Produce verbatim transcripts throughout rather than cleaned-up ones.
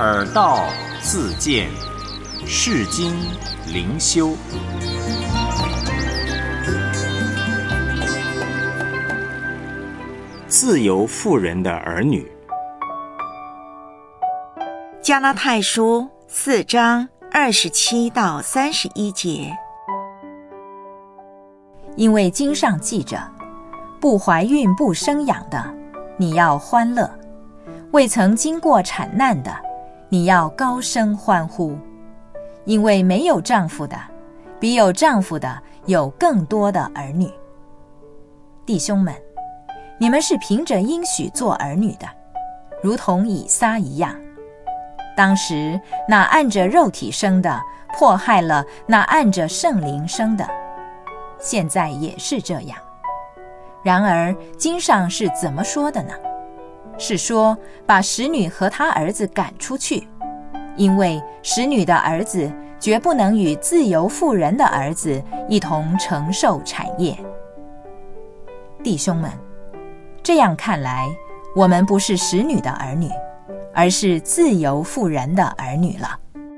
耳道自见，世经灵修。自由妇人的儿女。 加拉太书四章二十七到三十一节。 因为经上记着，不怀孕不生养的，你要欢乐；未曾经过产难的，你要高声欢呼。因为没有丈夫的，比有丈夫的有更多的儿女。弟兄们，你们是凭着应许做儿女的，如同以撒一样。当时那按着肉体生的，迫害了那按着圣灵生的，现在也是这样。然而经上是怎么说的呢？是说把使女和她儿子赶出去，因为使女的儿子绝不能与自由妇人的儿子一同承受产业。弟兄们，这样看来，我们不是使女的儿女，而是自由妇人的儿女了。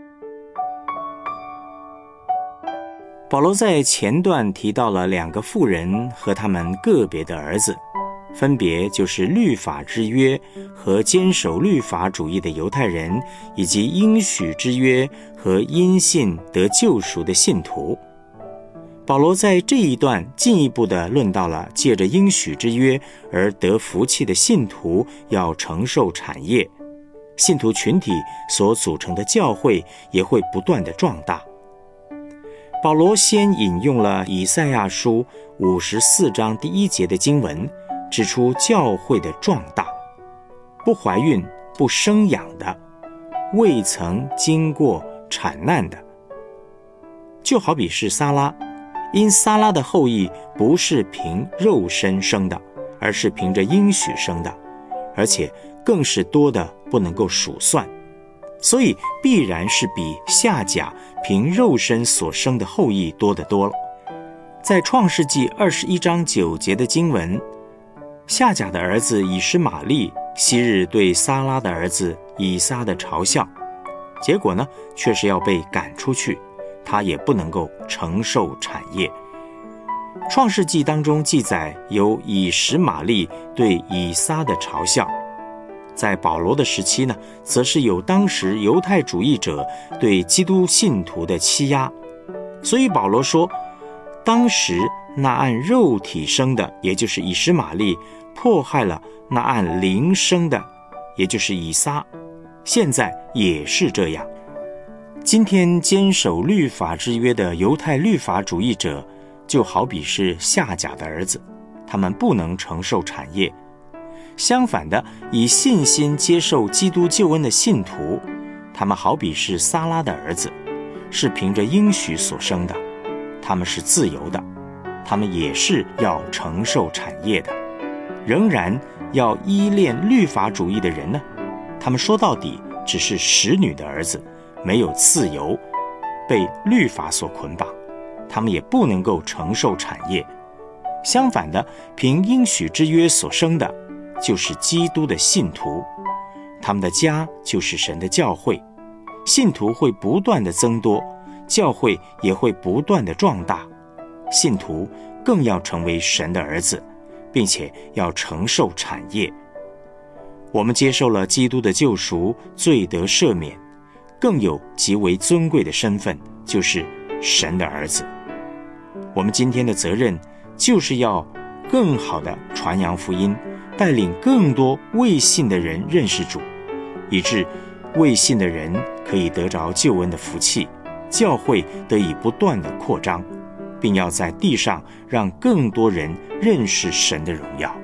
保罗在前段提到了两个妇人和他们个别的儿子，分别就是律法之约和坚守律法主义的犹太人，以及应许之约和因信得救赎的信徒。保罗在这一段进一步地论到了借着应许之约而得福气的信徒要承受产业，信徒群体所组成的教会也会不断地壮大。保罗先引用了以赛亚书五十四章第一节的经文，指出教会的壮大。不怀孕不生养的，未曾经过产难的，就好比是撒拉，因撒拉的后裔不是凭肉身生的，而是凭着应许生的，而且更是多的不能够数算，所以必然是比夏甲凭肉身所生的后裔多得多了。在创世纪二十一章九节的经文，夏甲的儿子以实玛利昔日对撒拉的儿子以撒的嘲笑，结果呢，却是要被赶出去，他也不能够承受产业。创世纪当中记载有以实玛利对以撒的嘲笑，在保罗的时期呢，则是有当时犹太主义者对基督信徒的欺压。所以保罗说，当时那按肉体生的，也就是以实玛利，迫害了那按灵生的，也就是以撒，现在也是这样。今天坚守律法之约的犹太律法主义者，就好比是夏甲的儿子，他们不能承受产业。相反的，以信心接受基督救恩的信徒，他们好比是撒拉的儿子，是凭着应许所生的，他们是自由的，他们也是要承受产业的。仍然要依恋律法主义的人呢，他们说到底只是使女的儿子，没有自由，被律法所捆绑，他们也不能够承受产业。相反的，凭应许之约所生的，就是基督的信徒，他们的家就是神的教会，信徒会不断的增多，教会也会不断的壮大，信徒更要成为神的儿子，并且要承受产业。我们接受了基督的救赎，罪得赦免，更有极为尊贵的身份，就是神的儿子。我们今天的责任，就是要更好的传扬福音，带领更多未信的人认识主，以致未信的人可以得着救恩的福气，教会得以不断的扩张，并要在地上让更多人认识神的荣耀。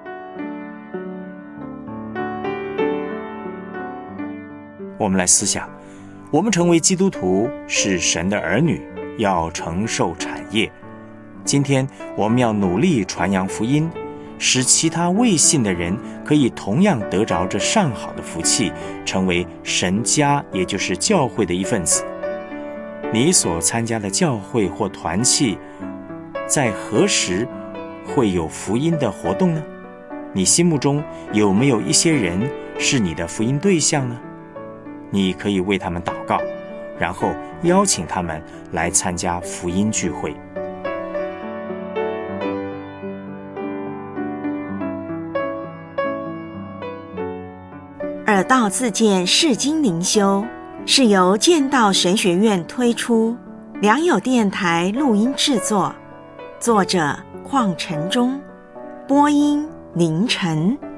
我们来思想，我们成为基督徒是神的儿女，要承受产业。今天我们要努力传扬福音，使其他未信的人可以同样得着这上好的福气，成为神家，也就是教会的一份子。你所参加的教会或团契，在何时会有福音的活动呢？你心目中有没有一些人是你的福音对象呢？ 你可以为他们祷告，然后邀请他们来参加福音聚会。 耳道自荐释经灵修是由剑道神学院推出，良友电台录音制作，作者邝晨忠，播音凌晨。